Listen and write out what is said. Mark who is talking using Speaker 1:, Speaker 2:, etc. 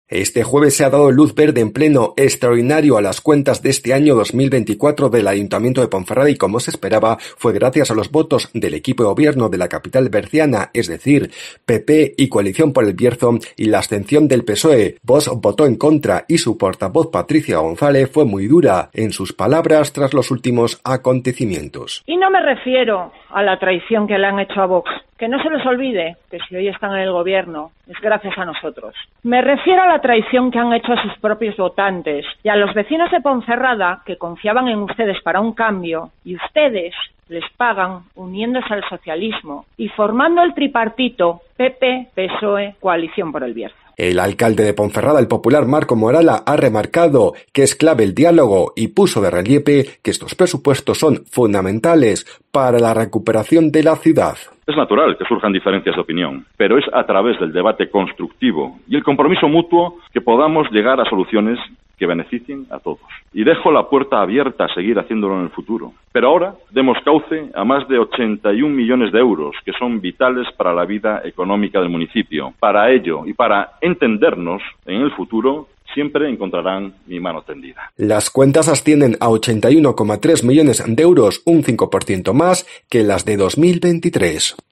Speaker 1: Este jueves se ha dado luz verde en pleno extraordinario a las cuentas de este año 2024 del Ayuntamiento de Ponferrada y, como se esperaba, fue gracias a los votos del equipo de gobierno de la capital berciana, es decir, PP y Coalición por el Bierzo, y la abstención del PSOE. Vox votó en contra y su portavoz Patricia González fue muy dura en sus palabras tras los últimos acontecimientos.
Speaker 2: Y no me refiero a la traición que le han hecho a Vox. Que no se les olvide que si hoy están en el gobierno es gracias a nosotros. Me refiero a la traición que han hecho a sus propios votantes y a los vecinos de Ponferrada que confiaban en ustedes para un cambio y ustedes les pagan uniéndose al socialismo y formando el tripartito PP, PSOE, Coalición por el Bierzo.
Speaker 1: El alcalde de Ponferrada, el popular Marco Morala, ha remarcado que es clave el diálogo y puso de relieve que estos presupuestos son fundamentales para la recuperación de la ciudad.
Speaker 3: Es natural que surjan diferencias de opinión, pero es a través del debate constructivo y el compromiso mutuo que podamos llegar a soluciones que beneficien a todos. Y dejo la puerta abierta a seguir haciéndolo en el futuro. Pero ahora demos cauce a más de 81 millones de euros que son vitales para la vida económica del municipio. Para ello y para entendernos en el futuro, siempre encontrarán mi mano tendida.
Speaker 1: Las cuentas ascienden a 81,3 millones de euros, un 5% más que las de 2023.